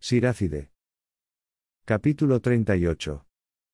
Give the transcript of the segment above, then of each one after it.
Siracide. Capítulo 38.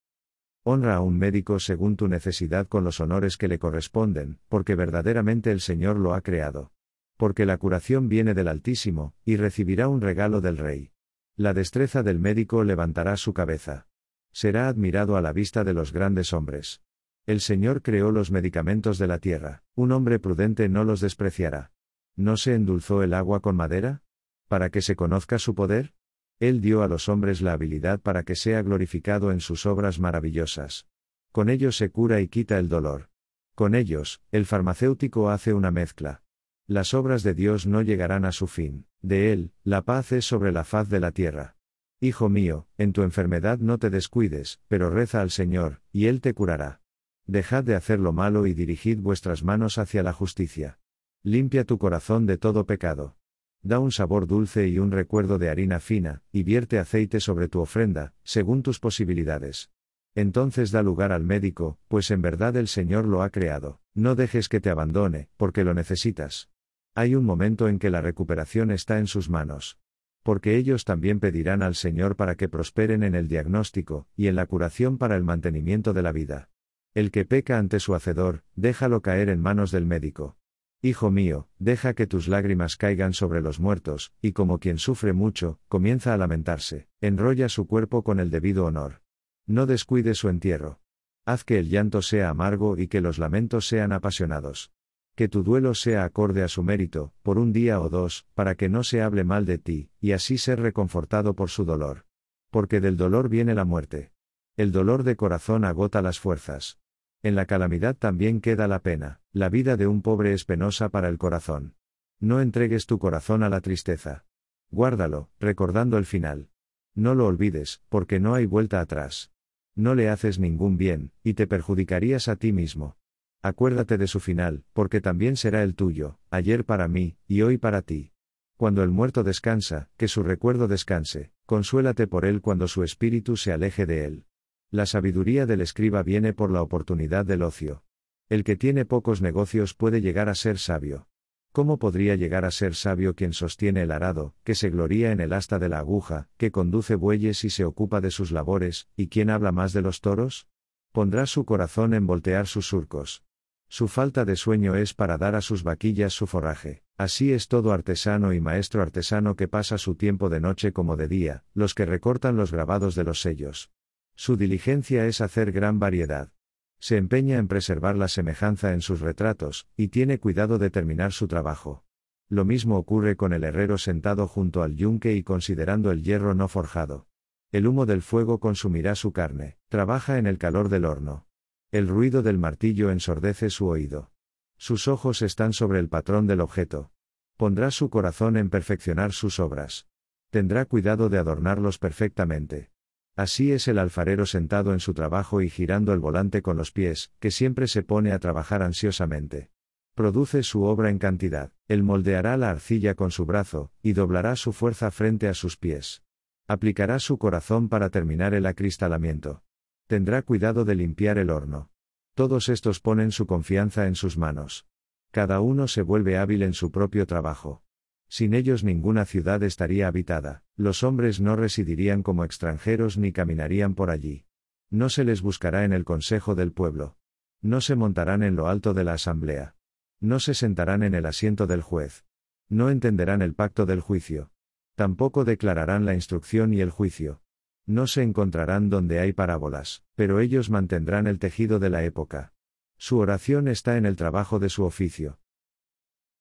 Honra a un médico según tu necesidad con los honores que le corresponden, porque verdaderamente el Señor lo ha creado. Porque la curación viene del Altísimo, y recibirá un regalo del Rey. La destreza del médico levantará su cabeza. Será admirado a la vista de los grandes hombres. El Señor creó los medicamentos de la tierra, un hombre prudente no los despreciará. ¿No se endulzó el agua con madera? ¿Para que se conozca su poder? Él dio a los hombres la habilidad para que sea glorificado en sus obras maravillosas. Con ellos se cura y quita el dolor. Con ellos, el farmacéutico hace una mezcla. Las obras de Dios no llegarán a su fin, de Él, la paz es sobre la faz de la tierra. Hijo mío, en tu enfermedad no te descuides, pero reza al Señor, y Él te curará. Dejad de hacer lo malo y dirigid vuestras manos hacia la justicia. Limpia tu corazón de todo pecado. Da un sabor dulce y un recuerdo de harina fina, y vierte aceite sobre tu ofrenda, según tus posibilidades. Entonces da lugar al médico, pues en verdad el Señor lo ha creado. No dejes que te abandone, porque lo necesitas. Hay un momento en que la recuperación está en sus manos. Porque ellos también pedirán al Señor para que prosperen en el diagnóstico, y en la curación para el mantenimiento de la vida. El que peca ante su Hacedor, déjalo caer en manos del médico. Hijo mío, deja que tus lágrimas caigan sobre los muertos, y como quien sufre mucho, comienza a lamentarse, enrolla su cuerpo con el debido honor. No descuides su entierro. Haz que el llanto sea amargo y que los lamentos sean apasionados. Que tu duelo sea acorde a su mérito, por un día o dos, para que no se hable mal de ti, y así ser reconfortado por su dolor. Porque del dolor viene la muerte. El dolor de corazón agota las fuerzas. En la calamidad también queda la pena, la vida de un pobre es penosa para el corazón. No entregues tu corazón a la tristeza. Guárdalo, recordando el final. No lo olvides, porque no hay vuelta atrás. No le haces ningún bien, y te perjudicarías a ti mismo. Acuérdate de su final, porque también será el tuyo, ayer para mí, y hoy para ti. Cuando el muerto descansa, que su recuerdo descanse, consuélate por él cuando su espíritu se aleje de él. La sabiduría del escriba viene por la oportunidad del ocio. El que tiene pocos negocios puede llegar a ser sabio. ¿Cómo podría llegar a ser sabio quien sostiene el arado, que se gloría en el asta de la aguja, que conduce bueyes y se ocupa de sus labores, y quien habla más de los toros? Pondrá su corazón en voltear sus surcos. Su falta de sueño es para dar a sus vaquillas su forraje. Así es todo artesano y maestro artesano que pasa su tiempo de noche como de día, los que recortan los grabados de los sellos. Su diligencia es hacer gran variedad. Se empeña en preservar la semejanza en sus retratos, y tiene cuidado de terminar su trabajo. Lo mismo ocurre con el herrero sentado junto al yunque y considerando el hierro no forjado. El humo del fuego consumirá su carne, trabaja en el calor del horno. El ruido del martillo ensordece su oído. Sus ojos están sobre el patrón del objeto. Pondrá su corazón en perfeccionar sus obras. Tendrá cuidado de adornarlos perfectamente. Así es el alfarero sentado en su trabajo y girando el volante con los pies, que siempre se pone a trabajar ansiosamente. Produce su obra en cantidad, él moldeará la arcilla con su brazo, y doblará su fuerza frente a sus pies. Aplicará su corazón para terminar el acristalamiento. Tendrá cuidado de limpiar el horno. Todos estos ponen su confianza en sus manos. Cada uno se vuelve hábil en su propio trabajo. Sin ellos ninguna ciudad estaría habitada, los hombres no residirían como extranjeros ni caminarían por allí. No se les buscará en el consejo del pueblo. No se montarán en lo alto de la asamblea. No se sentarán en el asiento del juez. No entenderán el pacto del juicio. Tampoco declararán la instrucción y el juicio. No se encontrarán donde hay parábolas, pero ellos mantendrán el tejido de la época. Su oración está en el trabajo de su oficio.